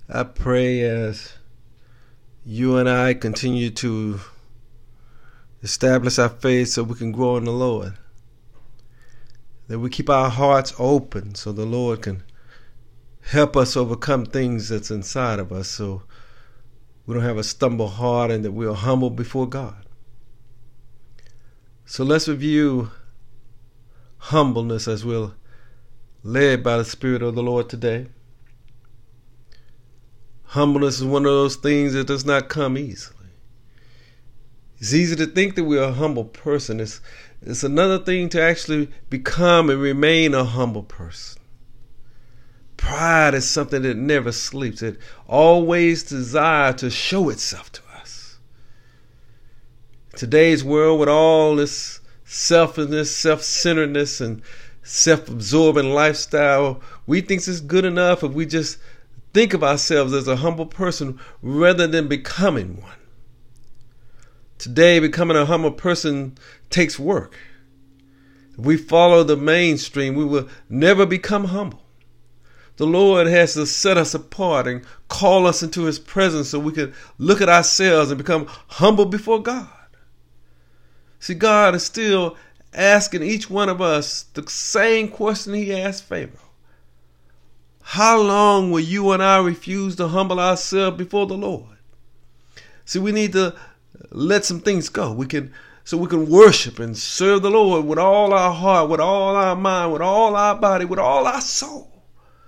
I pray as you and I continue to establish our faith so we can grow in the Lord, that we keep our hearts open so the Lord can help us overcome things that's inside of us, so we don't have a stumble heart, and that we are humble before God. So let's review humbleness as we're led by the Spirit of the Lord today. Humbleness is one of those things that does not come easily. It's easy to think that we're a humble person. It's another thing to actually become and remain a humble person. Pride is something that never sleeps. It always desires to show itself to us. Today's world, with all this selfishness, self-centeredness, and self-absorbing lifestyle, we think it's good enough if we just think of ourselves as a humble person rather than becoming one. Today, becoming a humble person takes work. If we follow the mainstream, we will never become humble. The Lord has to set us apart and call us into His presence so we can look at ourselves and become humble before God. See, God is still asking each one of us the same question He asked Pharaoh. How long will you and I refuse to humble ourselves before the Lord? See, we need to let some things go. So we can worship and serve the Lord with all our heart, with all our mind, with all our body, with all our soul.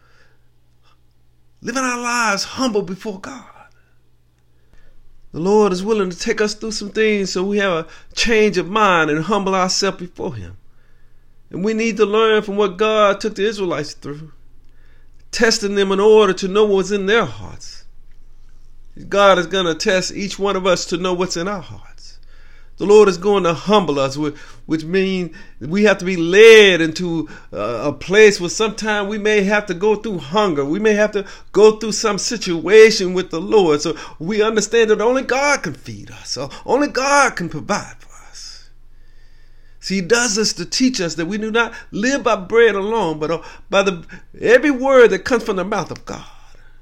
Living our lives humble before God. The Lord is willing to take us through some things so we have a change of mind and humble ourselves before Him. And we need to learn from what God took the Israelites through, testing them in order to know what's in their hearts. God is going to test each one of us to know what's in our hearts. The Lord is going to humble us, which means we have to be led into a place where sometimes we may have to go through hunger. We may have to go through some situation with the Lord. So we understand that only God can feed us. So only God can provide for us. See, He does this to teach us that we do not live by bread alone, but by every word that comes from the mouth of God.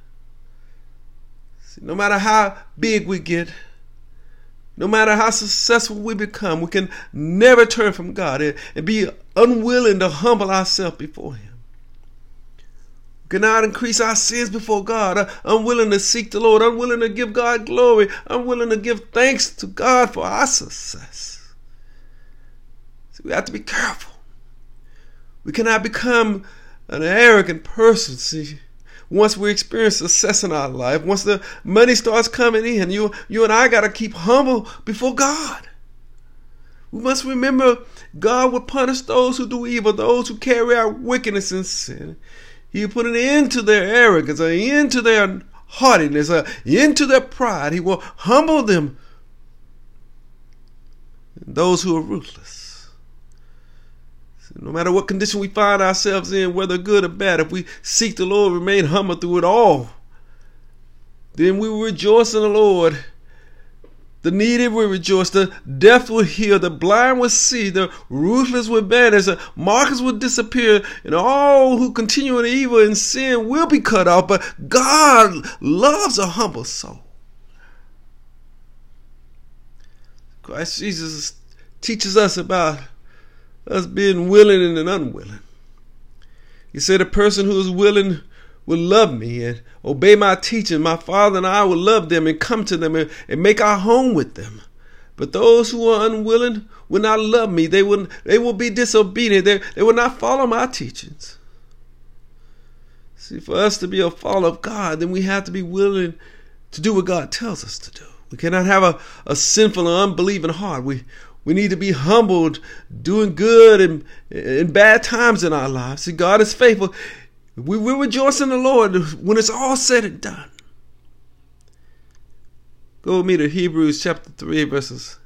See, no matter how big we get, no matter how successful we become, we can never turn from God and be unwilling to humble ourselves before Him. We cannot increase our sins before God, unwilling to seek the Lord, unwilling to give God glory, unwilling to give thanks to God for our success. So we have to be careful. We cannot become an arrogant person. See, once we experience success in our life, once the money starts coming in, you and I got to keep humble before God. We must remember God will punish those who do evil, those who carry out wickedness and sin. He will put an end to their arrogance, an end to their haughtiness, an end to their pride. He will humble them, those who are ruthless. No matter what condition we find ourselves in, whether good or bad, if we seek the Lord, remain humble through it all, then we will rejoice in the Lord. The needy will rejoice, the deaf will hear, the blind will see, the ruthless will banish, the mockers will disappear, and all who continue in evil and sin will be cut off. But God loves a humble soul. Christ Jesus teaches us about us being willing and unwilling. He said, a person who is willing will love me and obey my teaching. My Father and I will love them and come to them and make our home with them. But those who are unwilling will not love me. They will be disobedient. They will not follow my teachings. See, for us to be a follower of God, then we have to be willing to do what God tells us to do. We cannot have a sinful and unbelieving heart. We need to be humbled, doing good in bad times in our lives. See, God is faithful. We will rejoice in the Lord when it's all said and done. Go with me to Hebrews chapter 3, verses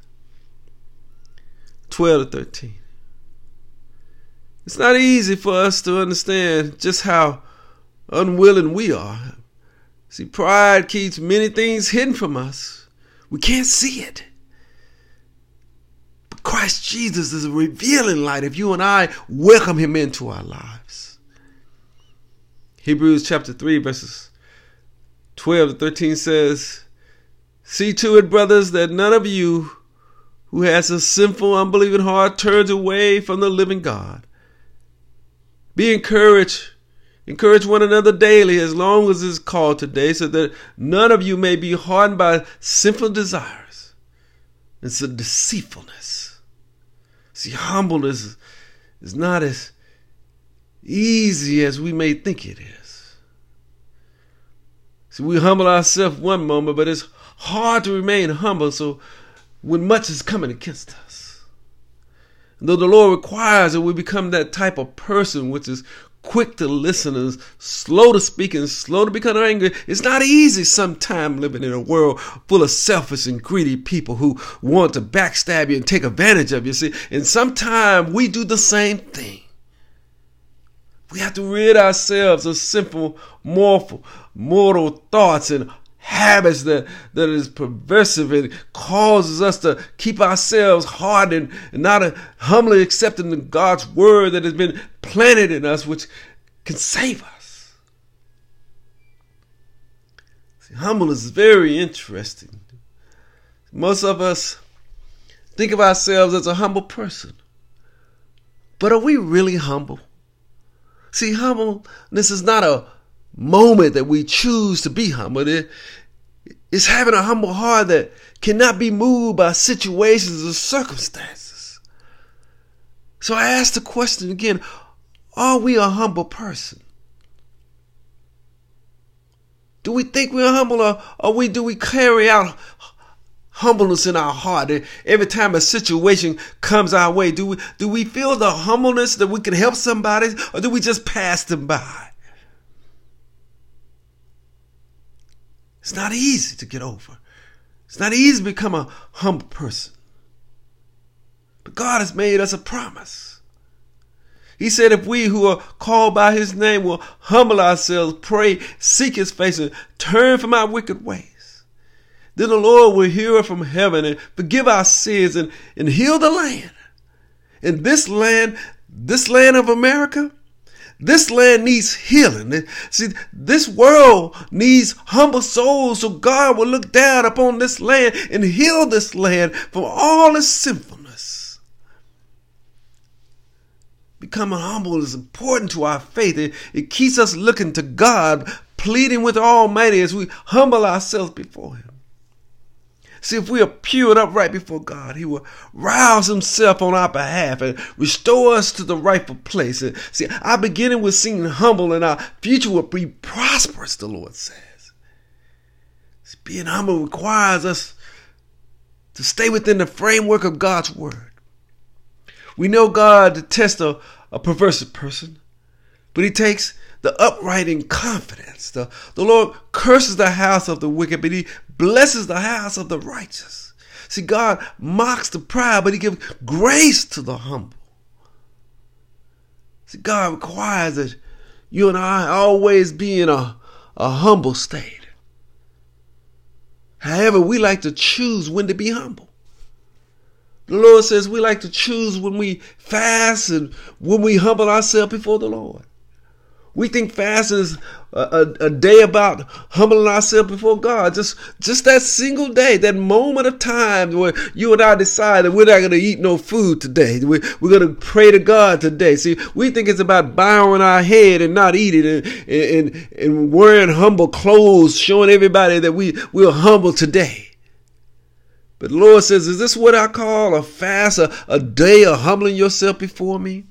12 to 13. It's not easy for us to understand just how unwilling we are. See, pride keeps many things hidden from us. We can't see it. Christ Jesus is a revealing light if you and I welcome Him into our lives. Hebrews chapter 3, verses 12-13 says, "See to it, brothers, that none of you who has a sinful, unbelieving heart turns away from the living God. Be encouraged. Encourage one another daily as long as it's called today, so that none of you may be hardened by sinful desires." It's a deceitfulness. See, humbleness is not as easy as we may think it is. See, we humble ourselves one moment, but it's hard to remain humble, so when much is coming against us. And though the Lord requires that we become that type of person which is quick to listen and slow to speak and slow to become angry, it's not easy sometimes living in a world full of selfish and greedy people who want to backstab you and take advantage of you. See, and sometimes we do the same thing. We have to rid ourselves of simple, mortal thoughts and habits that is perversive and causes us to keep ourselves hard and not humbly accepting God's word that has been planted in us, which can save us. See, humbleness is very interesting. Most of us think of ourselves as a humble person, but are we really humble? See, humbleness is not a moment that we choose to be humble. It's having a humble heart that cannot be moved by situations or circumstances. So I ask the question again, are we a humble person? Do we think we're humble, or do we carry out humbleness in our heart? Every time a situation comes our way, do we feel the humbleness that we can help somebody, or do we just pass them by? It's not easy to get over. It's not easy to become a humble person. But God has made us a promise. He said if we who are called by his name will humble ourselves, pray, seek his face, and turn from our wicked ways, then the Lord will hear from heaven and forgive our sins and heal the land. And this land of America, this land needs healing. See, this world needs humble souls, so God will look down upon this land and heal this land from all its sinfulness. Becoming humble is important to our faith. It keeps us looking to God, pleading with the Almighty as we humble ourselves before him. See, if we are pure and upright before God, he will rouse himself on our behalf and restore us to the rightful place. And see, our beginning with being humble and our future will be prosperous, the Lord says. See, being humble requires us to stay within the framework of God's word. We know God detests a perverse person, but he takes the upright in confidence. The Lord curses the house of the wicked, but he blesses the house of the righteous. See, God mocks the proud, but he gives grace to the humble. See, God requires that you and I always be in a humble state. However, we like to choose when to be humble. The Lord says we like to choose when we fast and when we humble ourselves before the Lord. We think fasting is a day about humbling ourselves before God. Just that single day, that moment of time where you and I decide that we're not going to eat no food today. We're going to pray to God today. See, we think it's about bowing our head and not eating and wearing humble clothes, showing everybody that we're humble today. But the Lord says, is this what I call a fast, a day of humbling yourself before me?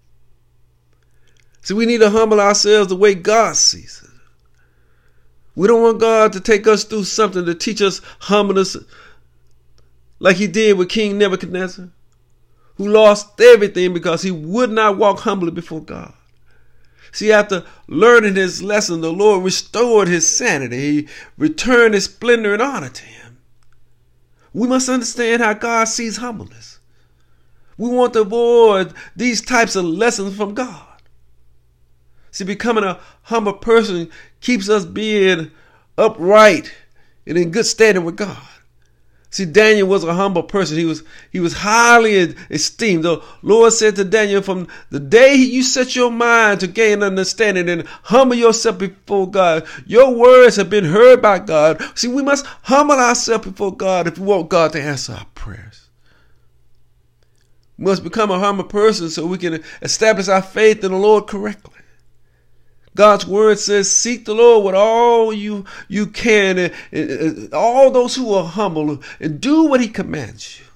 See, we need to humble ourselves the way God sees it. We don't want God to take us through something to teach us humbleness like he did with King Nebuchadnezzar, who lost everything because he would not walk humbly before God. See, after learning his lesson, the Lord restored his sanity. He returned his splendor and honor to him. We must understand how God sees humbleness. We want to avoid these types of lessons from God. See, becoming a humble person keeps us being upright and in good standing with God. See, Daniel was a humble person. He was highly esteemed. The Lord said to Daniel, from the day you set your mind to gain understanding and humble yourself before God, your words have been heard by God. See, we must humble ourselves before God if we want God to answer our prayers. We must become a humble person so we can establish our faith in the Lord correctly. God's word says, seek the Lord with all you can, and all those who are humble, and do what he commands you.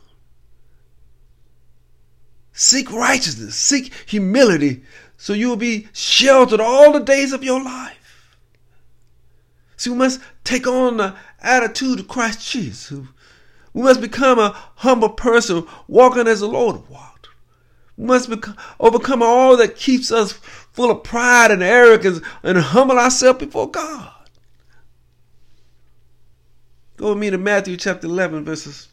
Seek righteousness, seek humility, so you will be sheltered all the days of your life. See, we must take on the attitude of Christ Jesus. We must become a humble person, walking as the Lord walked. We must overcome all that keeps us full of pride and arrogance and humble ourselves before God. Go with me to Matthew chapter 11, verses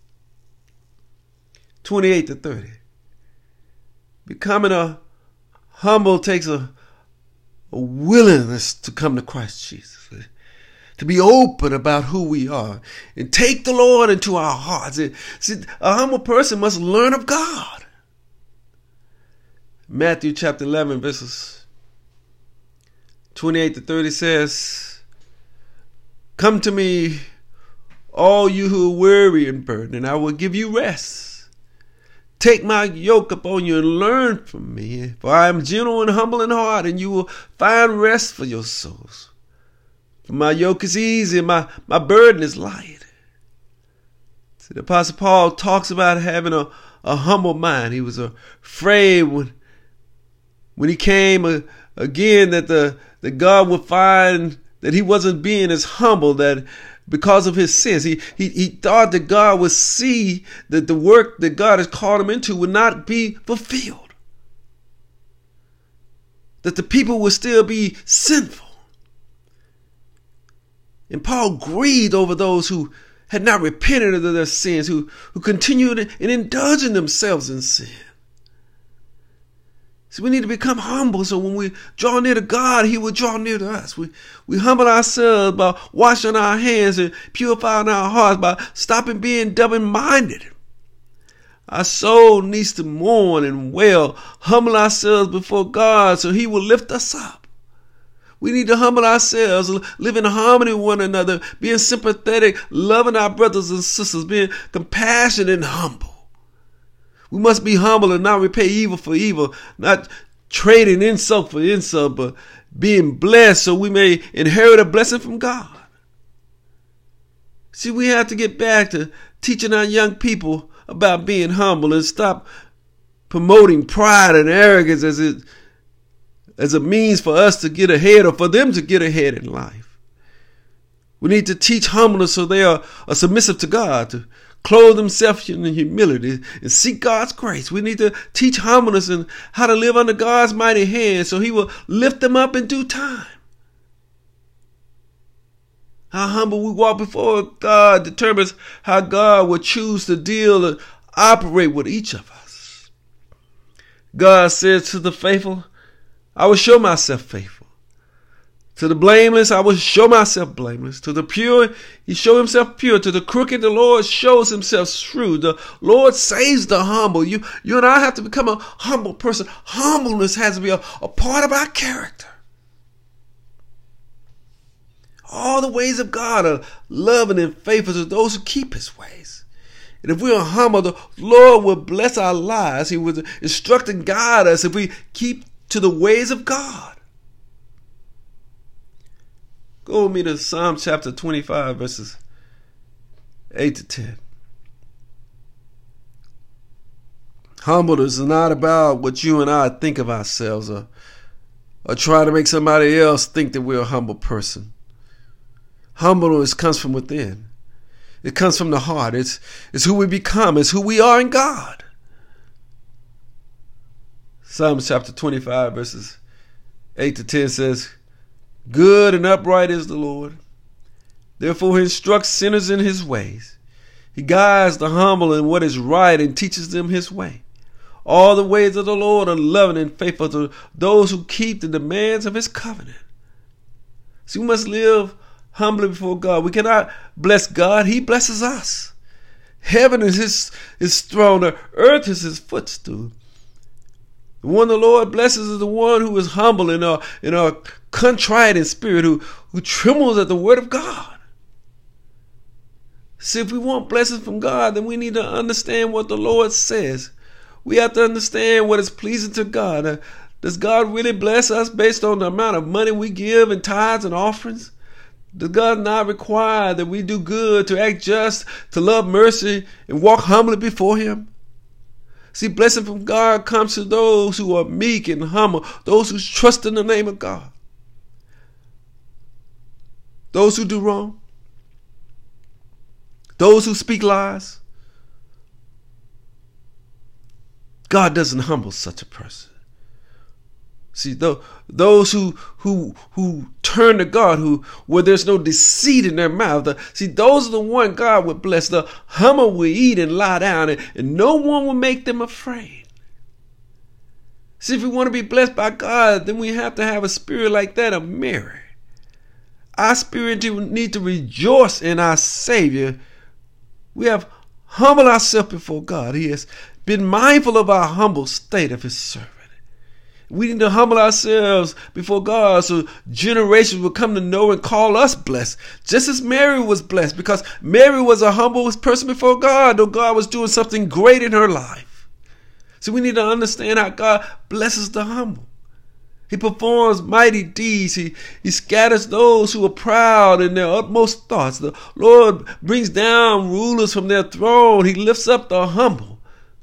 28 to 30. Becoming a humble takes a willingness to come to Christ Jesus, to be open about who we are, and take the Lord into our hearts. See, a humble person must learn of God. Matthew chapter 11, verses 28 to 30 says, come to me, all you who are weary and burdened, and I will give you rest. Take my yoke upon you and learn from me, for I am gentle and humble in heart, and you will find rest for your souls. For my yoke is easy and my burden is light. See, the Apostle Paul talks about having a humble mind. He was afraid when he came again that God would find that he wasn't being as humble, that because of his sins. He thought that God would see that the work that God has called him into would not be fulfilled, that the people would still be sinful. And Paul grieved over those who had not repented of their sins, who continued in indulging themselves in sin. So we need to become humble, so when we draw near to God, he will draw near to us. We humble ourselves by washing our hands and purifying our hearts, by stopping being double-minded. Our soul needs to mourn and wail, humble ourselves before God so he will lift us up. We need to humble ourselves, live in harmony with one another, being sympathetic, loving our brothers and sisters, being compassionate and humble. We must be humble and not repay evil for evil, not trading insult for insult, but being blessed so we may inherit a blessing from God. See, we have to get back to teaching our young people about being humble and stop promoting pride and arrogance as a means for us to get ahead or for them to get ahead in life. We need to teach humbleness so they are submissive to God, to clothe themselves in humility and seek God's grace. We need to teach humbleness and how to live under God's mighty hand so he will lift them up in due time. How humble we walk before God determines how God will choose to deal and operate with each of us. God says to the faithful, I will show myself faithful. To the blameless, I will show myself blameless. To the pure, he shows himself pure. To the crooked, the Lord shows himself shrewd. The Lord saves the humble. You and I have to become a humble person. Humbleness has to be a part of our character. All the ways of God are loving and faithful to those who keep his ways. And if we are humble, the Lord will bless our lives. He will instruct and guide us if we keep to the ways of God. Go with me to Psalm chapter 25, verses 8 to 10. Humbleness is not about what you and I think of ourselves or try to make somebody else think that we're a humble person. Humbleness comes from within. It comes from the heart. It's who we become. It's who we are in God. Psalm chapter 25, verses 8 to 10 says, good and upright is the Lord. Therefore he instructs sinners in his ways. He guides the humble in what is right and teaches them his way. All the ways of the Lord are loving and faithful to those who keep the demands of his covenant. So we must live humbly before God. We cannot bless God. He blesses us. Heaven is his throne. The earth is his footstool. The one the Lord blesses is the one who is humble and contrite in spirit, who trembles at the word of God. See, if we want blessings from God, then we need to understand what the Lord says. We have to understand what is pleasing to God. Does God really bless us based on the amount of money we give in tithes and offerings? Does God not require that we do good, to act just, to love mercy, and walk humbly before him? See, blessing from God comes to those who are meek and humble, those who trust in the name of God. Those who do wrong, those who speak lies, God doesn't humble such a person. See, those who turn to God, where there's no deceit in their mouth, see, those are the one God would bless. The humble will eat and lie down, and no one will make them afraid. See, if we want to be blessed by God, then we have to have a spirit like that of Mary. Our spirit need to rejoice in our Savior. We have humbled ourselves before God. He has been mindful of our humble state of his servant. We need to humble ourselves before God so generations will come to know and call us blessed, just as Mary was blessed, because Mary was a humble person before God, though God was doing something great in her life. So we need to understand how God blesses the humble. He performs mighty deeds. He scatters those who are proud in their utmost thoughts. The Lord brings down rulers from their throne. He lifts up the humble.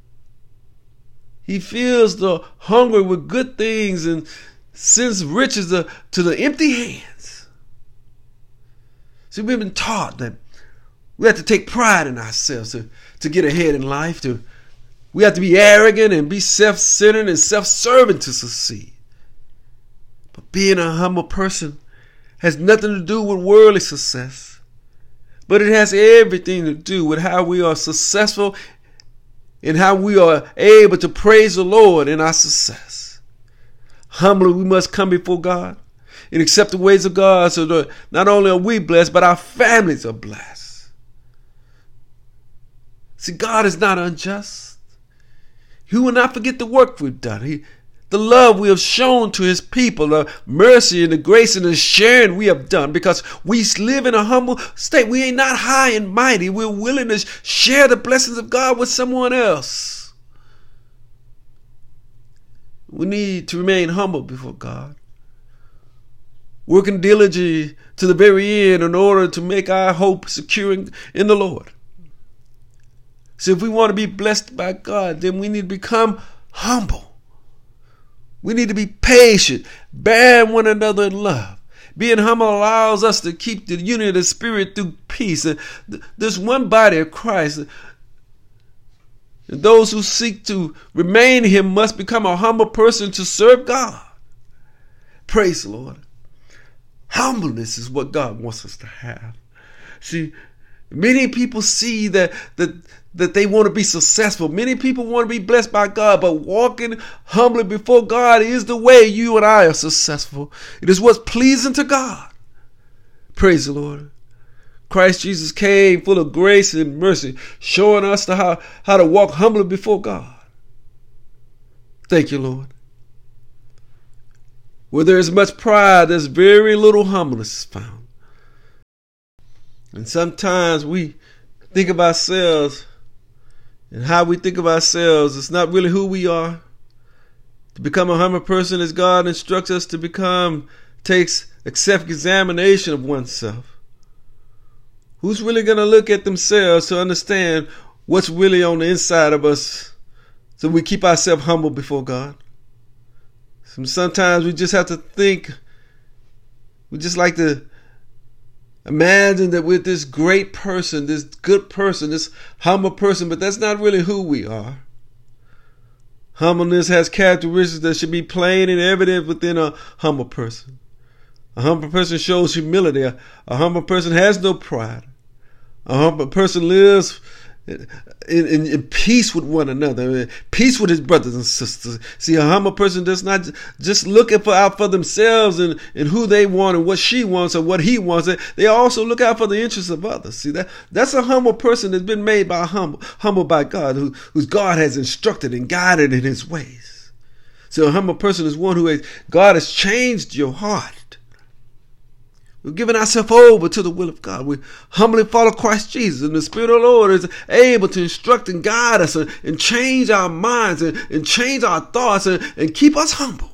He fills the hungry with good things and sends riches to the empty hands. See, we've been taught that we have to take pride in ourselves to get ahead in life. We have to be arrogant and be self-centered and self-serving to succeed. But being a humble person has nothing to do with worldly success, but it has everything to do with how we are successful and how we are able to praise the Lord in our success. Humbly, we must come before God and accept the ways of God, so that not only are we blessed, but our families are blessed. See, God is not unjust. He will not forget the work we've done. The love we have shown to his people, the mercy and the grace and the sharing we have done, because we live in a humble state. We ain't not high and mighty. We're willing to share the blessings of God with someone else. We need to remain humble before God, working diligently to the very end in order to make our hope secure in the Lord. So if we want to be blessed by God, then we need to become humble. We need to be patient, bearing one another in love. Being humble allows us to keep the unity of the Spirit through peace. There's one body of Christ. And those who seek to remain in him must become a humble person to serve God. Praise the Lord. Humbleness is what God wants us to have. See, many people see that they want to be successful. Many people want to be blessed by God, but walking humbly before God is the way you and I are successful. It is what's pleasing to God. Praise the Lord. Christ Jesus came full of grace and mercy, showing us how to walk humbly before God. Thank you, Lord. Where there is much pride, there's very little humbleness found. And sometimes we think of ourselves, and how we think of ourselves, it's not really who we are. To become a humble person, as God instructs us to become, takes self-examination of oneself. Who's really going to look at themselves to understand what's really on the inside of us, so we keep ourselves humble before God? Sometimes we just have to think. We just like to imagine that we're this great person, this good person, this humble person, but that's not really who we are. Humbleness has characteristics that should be plain and evident within a humble person. A humble person shows humility. A humble person has no pride. A humble person lives in peace with one another, peace with his brothers and sisters. See, a humble person does not just look out for themselves and who they want and what she wants or what he wants. They also look out for the interests of others. See, that's a humble person that's been made by humble by God, whose God has instructed and guided in his ways. So a humble person is one God has changed your heart. We're giving ourselves over to the will of God. We humbly follow Christ Jesus, and the Spirit of the Lord is able to instruct and guide us and change our minds and change our thoughts and keep us humble.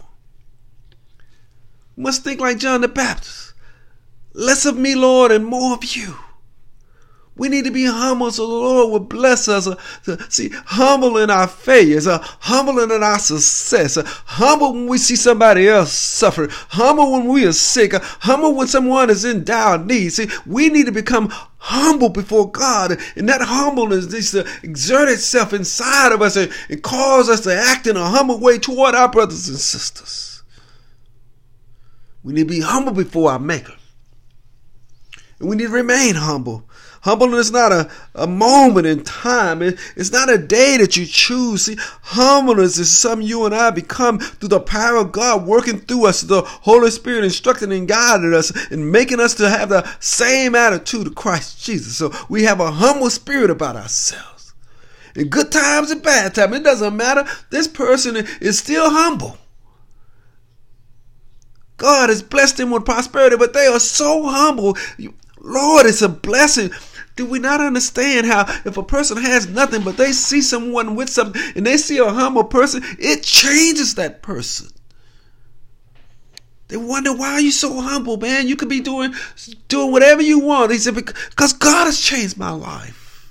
We must think like John the Baptist. Less of me, Lord, and more of you. We need to be humble so the Lord will bless us. See, humble in our failures, humble in our success, humble when we see somebody else suffer, humble when we are sick, humble when someone is in dire need. See, we need to become humble before God, and that humbleness needs to exert itself inside of us and cause us to act in a humble way toward our brothers and sisters. We need to be humble before our Maker, and we need to remain humble. Humbleness is not a moment in time. It's not a day that you choose. See, humbleness is something you and I become through the power of God working through us, the Holy Spirit instructing and guiding us and making us to have the same attitude of Christ Jesus. So we have a humble spirit about ourselves. In good times and bad times, it doesn't matter. This person is still humble. God has blessed them with prosperity, but they are so humble. Lord, it's a blessing. Do we not understand how if a person has nothing but they see someone with something and they see a humble person, it changes that person. They wonder, why are you so humble, man? You could be doing whatever you want. He said, because God has changed my life.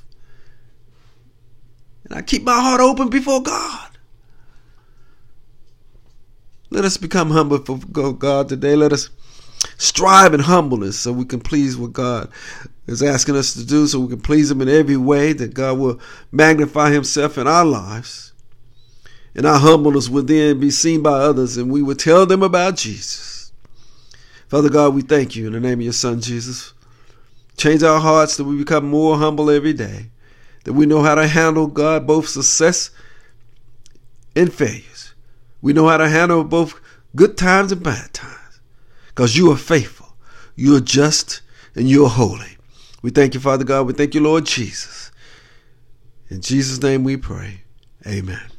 And I keep my heart open before God. Let us become humble for God today. Let us strive in humbleness so we can please what God is asking us to do, so we can please him in every way, that God will magnify himself in our lives. And our humbleness will then be seen by others, and we will tell them about Jesus. Father God, we thank you in the name of your Son, Jesus. Change our hearts that we become more humble every day, that we know how to handle, God, both success and failures. We know how to handle both good times and bad times, because you are faithful, you are just, and you are holy. We thank you, Father God. We thank you, Lord Jesus. In Jesus' name we pray. Amen.